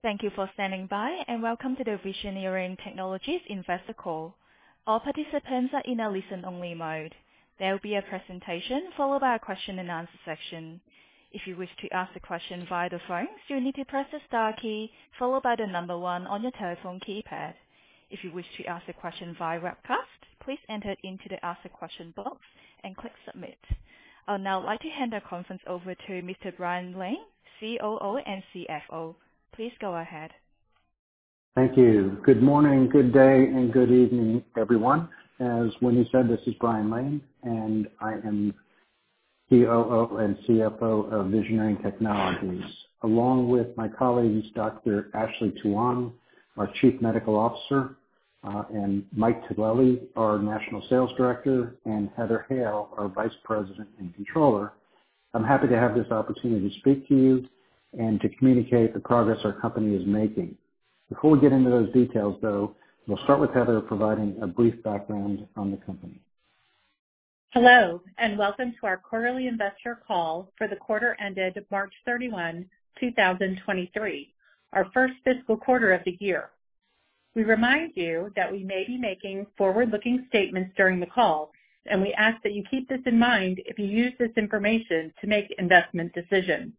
Thank you for standing by, and welcome to the Visionary Technologies Investor Call. All participants are in a listen-only mode. There will be a presentation followed by a question and answer section. If you wish to ask a question via the phone, you need to press the star key followed by the number 1 on your telephone keypad. If you wish to ask a question via webcast, please enter it into the Ask a Question box and click Submit. I would now like to hand the conference over to Mr. Brian Lane, COO and CFO. Please go ahead. Thank you. Good morning, good day, and good evening, everyone. As Winnie said, this is Brian Lane, and I am COO and CFO of Visionary Technologies, along with my colleagues, Dr. Ashley Tuan, our Chief Medical Officer, and Mike Tillelli, our National Sales Director, and Heather Hale, our Vice President and Controller. I'm happy to have this opportunity to speak to you and to communicate the progress our company is making. Before we get into those details, though, we'll start with Heather providing a brief background on the company. Hello, and welcome to our quarterly investor call for the quarter ended March 31, 2023, our first fiscal quarter of the year. We remind you that we may be making forward-looking statements during the call, and we ask that you keep this in mind if you use this information to make investment decisions.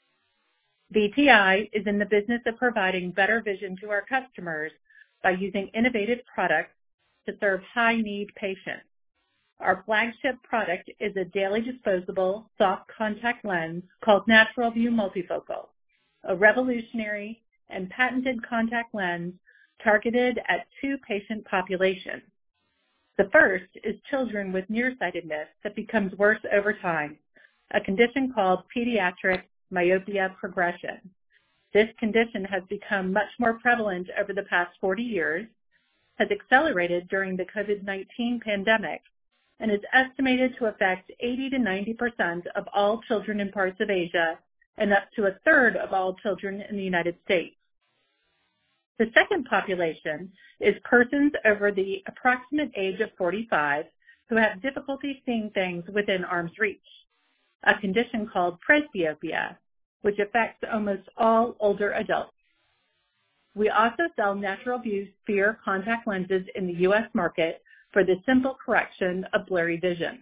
VTI is in the business of providing better vision to our customers by using innovative products to serve high-need patients. Our flagship product is a daily disposable soft contact lens called Natural View Multifocal, a revolutionary and patented contact lens targeted at 2 patient populations. The first is children with nearsightedness that becomes worse over time, a condition called pediatric myopia progression. This condition has become much more prevalent over the past 40 years, has accelerated during the COVID-19 pandemic, and is estimated to affect 80 to 90% of all children in parts of Asia and up to a third of all children in the United States. The second population is persons over the approximate age of 45 who have difficulty seeing things within arm's reach, a condition called presbyopia, which affects almost all older adults. We also sell Natural View Sphere contact lenses in the U.S. market for the simple correction of blurry vision.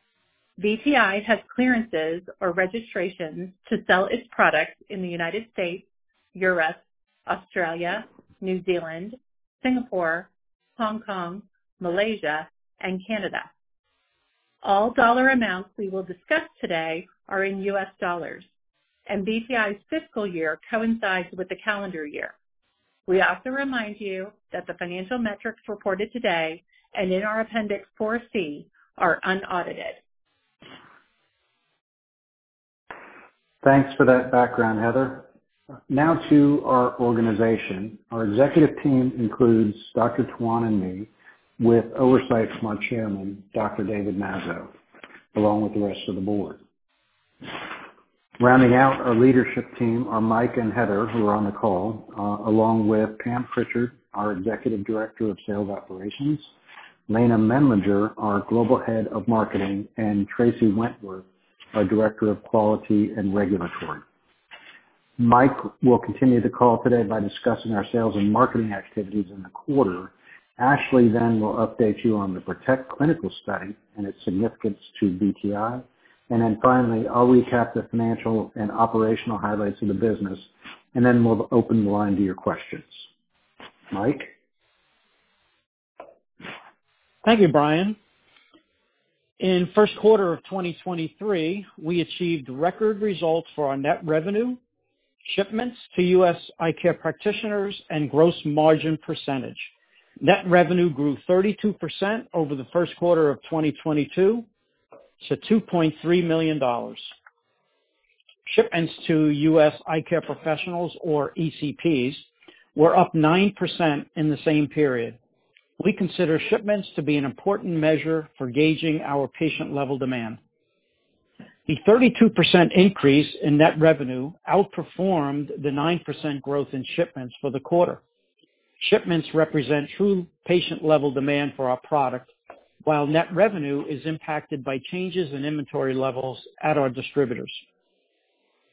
VTI has clearances or registrations to sell its products in the United States, Europe, Australia, New Zealand, Singapore, Hong Kong, Malaysia, and Canada. All dollar amounts we will discuss today are in U.S. dollars, and VTI's fiscal year coincides with the calendar year. We also remind you that the financial metrics reported today and in our Appendix 4C are unaudited. Thanks for that background, Heather. Now to our organization. Our executive team includes Dr. Tuan and me, with oversight from our chairman, Dr. David Mazzo, along with the rest of the board. Rounding out our leadership team are Mike and Heather, who are on the call, along with Pam Pritchard, our Executive Director of Sales Operations, Lena Menlinger, our Global Head of Marketing, and Tracy Wentworth, our Director of Quality and Regulatory. Mike will continue the call today by discussing our sales and marketing activities in the quarter. Ashley then will update you on the PROTECT clinical study and its significance to VTI. And then finally, I'll recap the financial and operational highlights of the business, and then we'll open the line to your questions. Mike? Thank you, Brian. In first quarter of 2023, we achieved record results for our net revenue, shipments to U.S. eye care practitioners, and gross margin percentage. Net revenue grew 32% over the first quarter of 2022 to $2.3 million. Shipments to U.S. eye care professionals, or ECPs, were up 9% in the same period. We consider shipments to be an important measure for gauging our patient-level demand. The 32% increase in net revenue outperformed the 9% growth in shipments for the quarter. Shipments represent true patient-level demand for our product, while net revenue is impacted by changes in inventory levels at our distributors.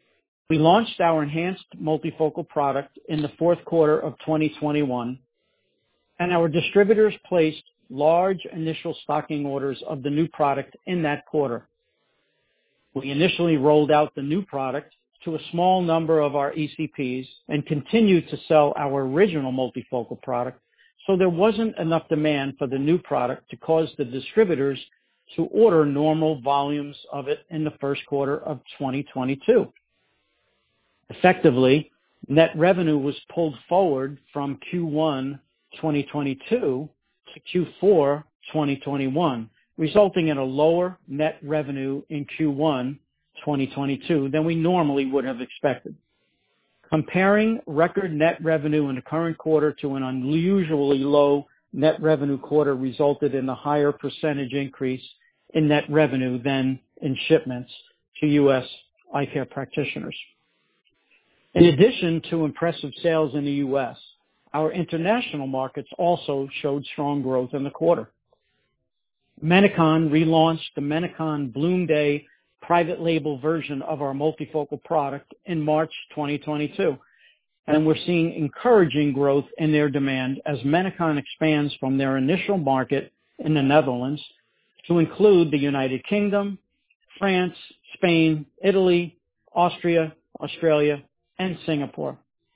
We launched our enhanced multifocal product in the fourth quarter of 2021, and our distributors placed large initial stocking orders of the new product in that quarter. We initially rolled out the new product to a small number of our ECPs and continued to sell our original multifocal product, so there wasn't enough demand for the new product to cause the distributors to order normal volumes of it in the first quarter of 2022. Effectively, net revenue was pulled forward from Q1 2022 to Q4 2021, resulting in a lower net revenue in Q1 2022 than we normally would have expected. Comparing record net revenue in the current quarter to an unusually low net revenue quarter resulted in a higher percentage increase in net revenue than in shipments to U.S. eye care practitioners. In addition to impressive sales in the U.S., our international markets also showed strong growth in the quarter. Menicon relaunched the Menicon Bloom Day private label version of our multifocal product in March 2022, and we're seeing encouraging growth in their demand as Menicon expands from their initial market in the Netherlands to include the United Kingdom, France, Spain, Italy, Austria, Australia, and Singapore.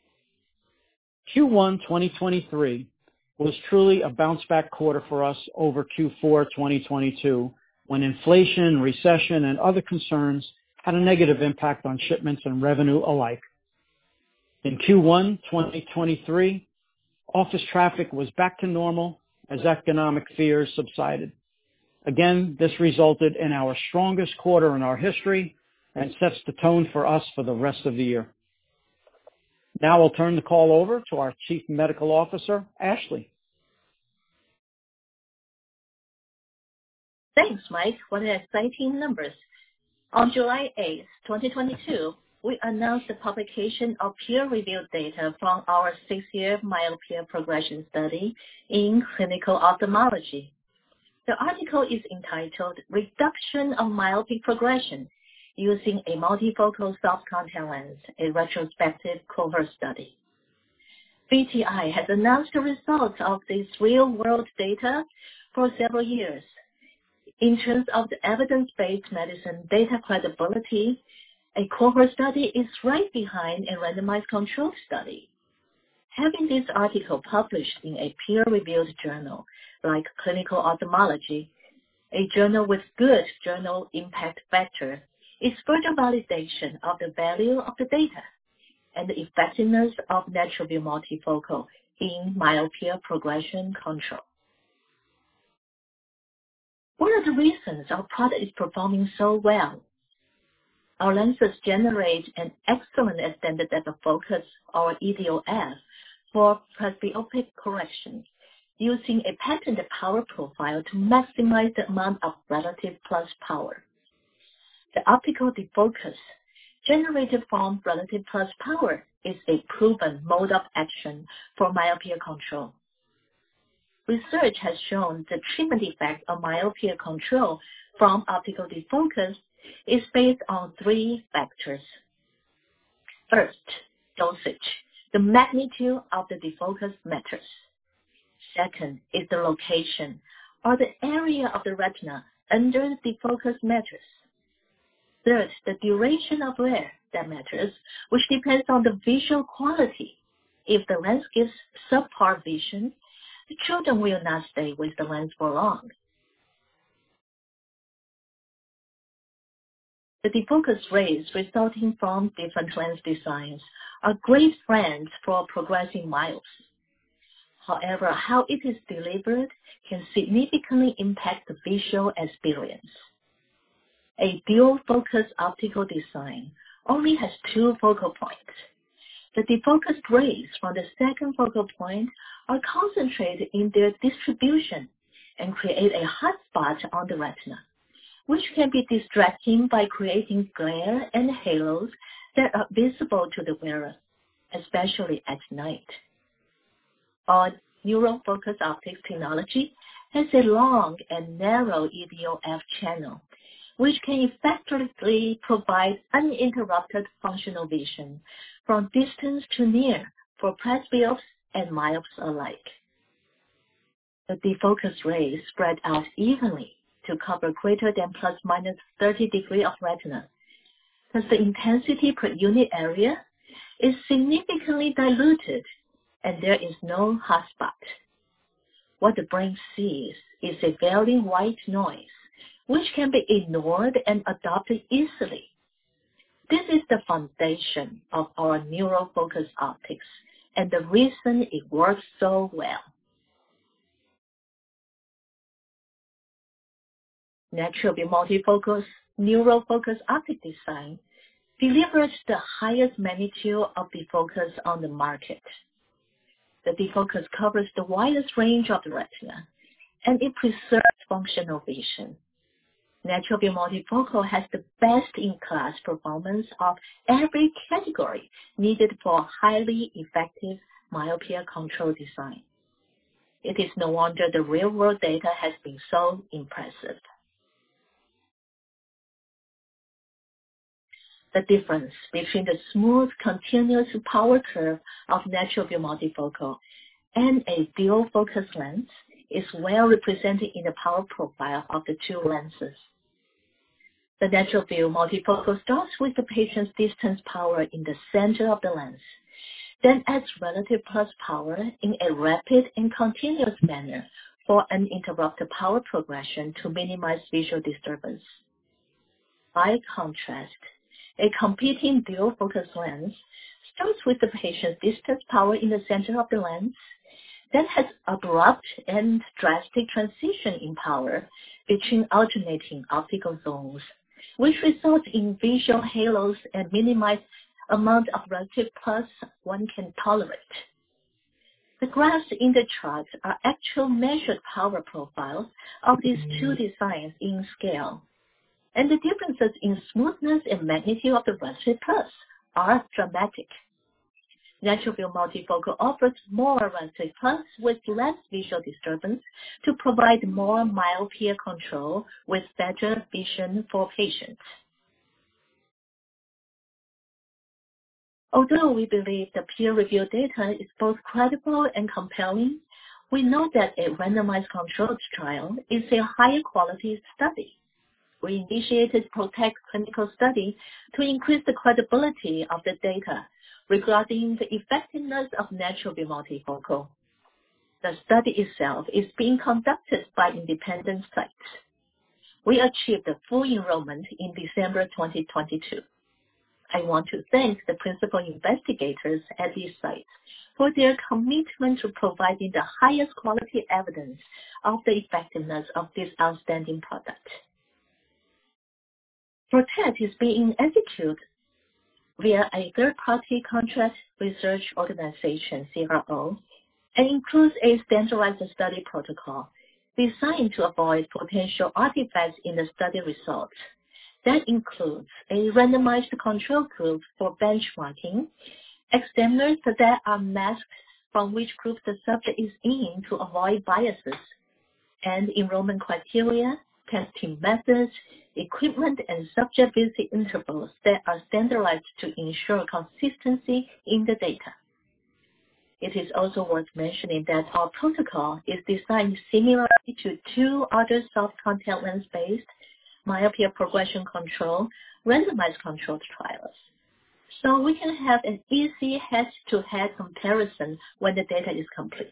Q1 2023 was truly a bounce-back quarter for us over Q4 2022, when inflation, recession, and other concerns had a negative impact on shipments and revenue alike. In Q1 2023, office traffic was back to normal as economic fears subsided. Again, this resulted in our strongest quarter in our history and sets the tone for us for the rest of the year. Now I'll turn the call over to our Chief Medical Officer, Ashley. Thanks, Mike, for the exciting numbers. On July 8, 2022, we announced the publication of peer-reviewed data from our 6-year myopia progression study in Clinical Ophthalmology. The article is entitled Reduction of Myopic Progression Using a Multifocal Soft Contact Lens, a Retrospective Cohort Study. VTI has announced the results of this real-world data for several years. In terms of the evidence-based medicine data credibility, a cohort study is right behind a randomized controlled study. Having this article published in a peer-reviewed journal like Clinical Ophthalmology, a journal with good journal impact factor, is further validation of the value of the data and the effectiveness of NaturView multifocal in myopia progression control. What are the reasons our product is performing so well? Our lenses generate an excellent extended depth of focus, or EDOF, for presbyopic correction, using a patented power profile to maximize the amount of relative plus power. The optical defocus generated from relative plus power is a proven mode of action for myopia control. Research has shown the treatment effect of myopia control from optical defocus is based on 3 factors. First, dosage. The magnitude of the defocus matters. Second is the location, or the area of the retina under the defocus matters. Third, the duration of wear that matters, which depends on the visual quality. If the lens gives subpar vision, the children will not stay with the lens for long. The defocus rays resulting from different lens designs are great friends for progressing myopes. However, how it is delivered can significantly impact the visual experience. A dual-focus optical design only has 2 focal points. The defocused rays from the second focal point are concentrated in their distribution and create a hot spot on the retina, which can be distracting by creating glare and halos that are visible to the wearer, especially at night. Our neuro-focused optics technology has a long and narrow EDOF channel, which can effectively provide uninterrupted functional vision from distance to near for presbyopes and myopes alike. The defocus rays spread out evenly to cover greater than plus minus 30 degrees of retina, thus the intensity per unit area is significantly diluted and there is no hotspot. What the brain sees is a very white noise, which can be ignored and adopted easily. This is the foundation of our neurofocus optics and the reason it works so well. NaturVue multifocus neurofocus optic design delivers the highest magnitude of defocus on the market. The defocus covers the widest range of the retina, and it preserves functional vision. NaturVue multifocal has the best-in-class performance of every category needed for highly effective myopia control design. It is no wonder the real-world data has been so impressive. The difference between the smooth, continuous power curve of NaturVue multifocal and a dual focus lens is well represented in the power profile of the two lenses. The NaturVue multifocal starts with the patient's distance power in the center of the lens, then adds relative plus power in a rapid and continuous manner for uninterrupted power progression to minimize visual disturbance. By contrast, a competing dual focus lens starts with the patient's distance power in the center of the lens, then has abrupt and drastic transition in power between alternating optical zones, which results in visual halos and minimized amount of relative plus one can tolerate. The graphs in the chart are actual measured power profiles of these two designs in scale, and the differences in smoothness and magnitude of the relative plus are dramatic. NaturVue multifocal offers more relative plus with less visual disturbance to provide more myopia control with better vision for patients. Although we believe the peer-reviewed data is both credible and compelling, we know that a randomized controlled trial is a higher quality study. We initiated PROTECT clinical study to increase the credibility of the data regarding the effectiveness of NaturVue multifocal. The study itself is being conducted by independent sites. We achieved the full enrollment in December 2022. I want to thank the principal investigators at these sites for their commitment to providing the highest quality evidence of the effectiveness of this outstanding product. PROTECT is being executed via a third-party contract research organization, CRO, and includes a standardized study protocol designed to avoid potential artifacts in the study results. That includes a randomized control group for benchmarking, examiners that are masked from which group the subject is in to avoid biases, and enrollment criteria, testing methods, equipment, and subject visit intervals that are standardized to ensure consistency in the data. It is also worth mentioning that our protocol is designed similarly to two other soft contact lens-based myopia progression control randomized controlled trials. So we can have an easy head-to-head comparison when the data is complete.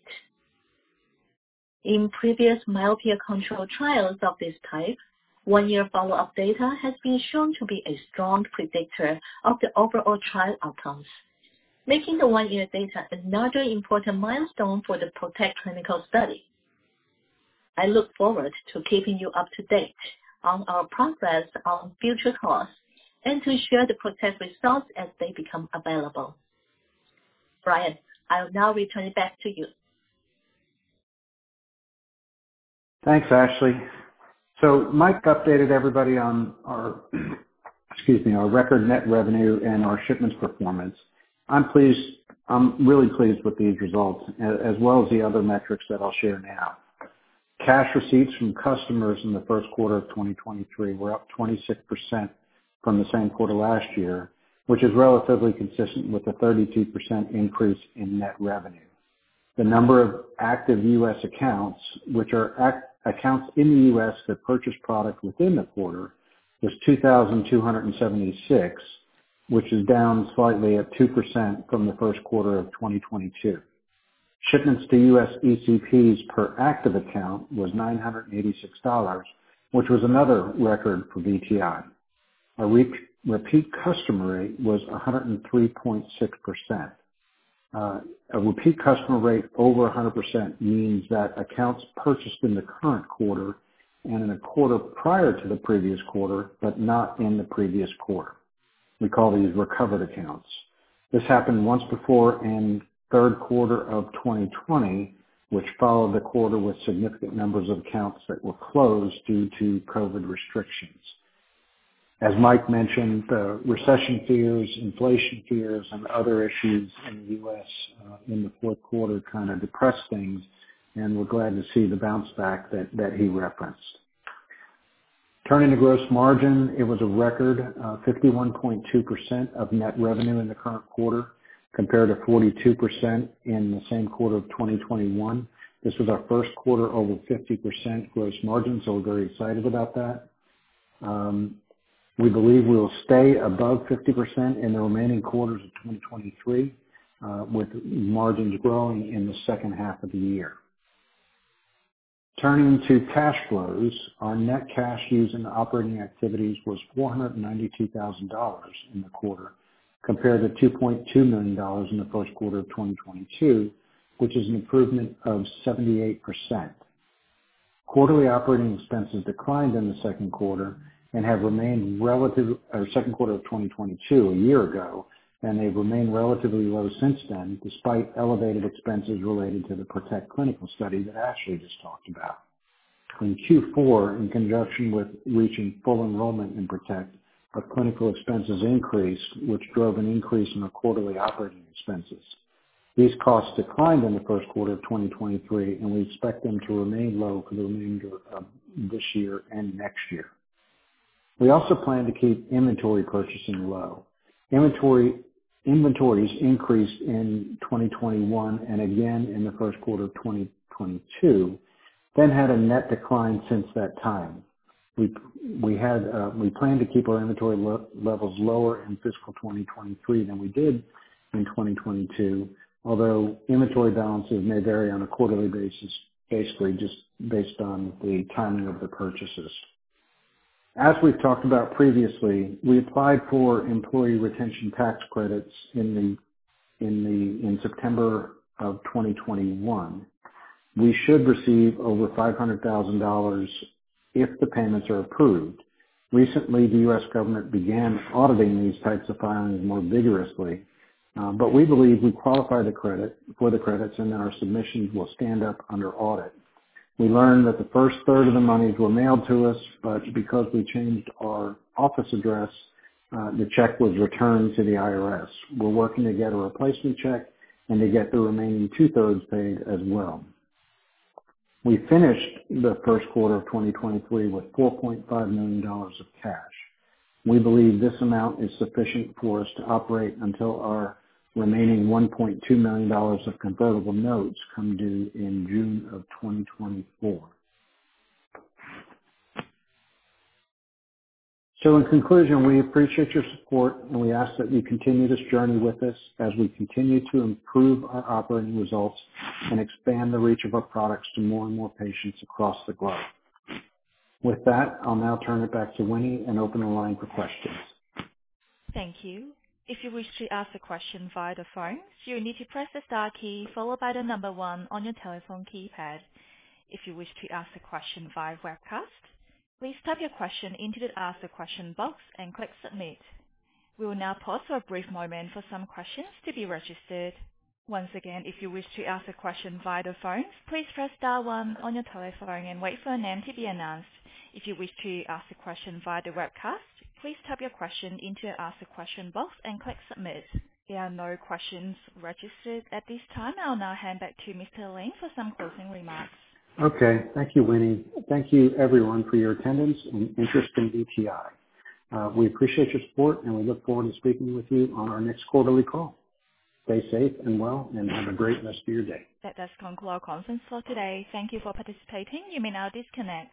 In previous myopia control trials of this type, one-year follow-up data has been shown to be a strong predictor of the overall trial outcomes, making the one-year data another important milestone for the PROTECT clinical study. I look forward to keeping you up to date on our progress on future calls and to share the PROTECT results as they become available. Brian, I'll now return it back to you. Thanks, Ashley. So Mike updated everybody on our, our record net revenue and our shipments performance. I'm really pleased with these results, as well as the other metrics that I'll share now. Cash receipts from customers in the first quarter of 2023 were up 26% from the same quarter last year, which is relatively consistent with a 32% increase in net revenue. The number of active U.S. accounts, which are accounts in the U.S. that purchase product within the quarter, was 2,276, which is down slightly at 2% from the first quarter of 2022. Shipments to U.S. ECPs per active account was $986, which was another record for VTI. Our repeat customer rate was 103.6%. A repeat customer rate over 100% means that accounts purchased in the current quarter and in a quarter prior to the previous quarter, but not in the previous quarter. We call these recovered accounts. This happened once before in third quarter of 2020, which followed the quarter with significant numbers of accounts that were closed due to COVID restrictions. As Mike mentioned, recession fears, inflation fears, and other issues in the U.S. In the fourth quarter kind of depressed things, and we're glad to see the bounce back that he referenced. Turning to gross margin, it was a record 51.2% of net revenue in the current quarter, compared to 42% in the same quarter of 2021. This was our first quarter over 50% gross margin, so we're very excited about that. We believe we will stay above 50% in the remaining quarters of 2023, with margins growing in the second half of the year. Turning to cash flows, our net cash used in operating activities was $492,000 in the quarter, compared to $2.2 million in the first quarter of 2022, which is an improvement of 78%. Quarterly operating expenses declined in the second quarter and have remained second quarter of 2022, a year ago, and they've remained relatively low since then, despite elevated expenses related to the PROTECT clinical study that Ashley just talked about. In Q4, in conjunction with reaching full enrollment in PROTECT, our clinical expenses increased, which drove an increase in our quarterly operating expenses. These costs declined in the first quarter of 2023, and we expect them to remain low for the remainder of this year and next year. We also plan to keep inventory purchasing low. Inventories increased in 2021 and again in the first quarter of 2022, then had a net decline since that time. We plan to keep our inventory levels lower in fiscal 2023 than we did in 2022, although inventory balances may vary on a quarterly basis, basically just based on the timing of the purchases. As we've talked about previously, we applied for employee retention tax credits in September of 2021. We should receive over $500,000 if the payments are approved. Recently, the U.S. government began auditing these types of filings more vigorously, but we believe we qualify for the credits and that our submissions will stand up under audit. We learned that the first third of the monies were mailed to us, but because we changed our office address, the check was returned to the IRS. We're working to get a replacement check and to get the remaining 2/3 paid as well. We finished the first quarter of 2023 with $4.5 million of cash. We believe this amount is sufficient for us to operate until our remaining $1.2 million of convertible notes come due in June of 2024. So in conclusion, we appreciate your support and we ask that you continue this journey with us as we continue to improve our operating results and expand the reach of our products to more and more patients across the globe. With that, I'll now turn it back to Winnie and open the line for questions. Thank you. If you wish to ask a question via the phone, you need to press the star key followed by the number 1 on your telephone keypad. If you wish to ask a question via webcast, please type your question into the Ask a Question box and click Submit. We will now pause for a brief moment for some questions to be registered. Once again, if you wish to ask a question via the phone, please press star 1 on your telephone and wait for a name to be announced. If you wish to ask a question via the webcast, please type your question into the Ask a Question box and click Submit. There are no questions registered at this time. I'll now hand back to Mr. Lane for some closing remarks. Okay. Thank you, Winnie. Thank you, everyone, for your attendance and interest in BTI. We appreciate your support, and we look forward to speaking with you on our next quarterly call. Stay safe and well, and have a great rest of your day. That does conclude our conference for today. Thank you for participating. You may now disconnect.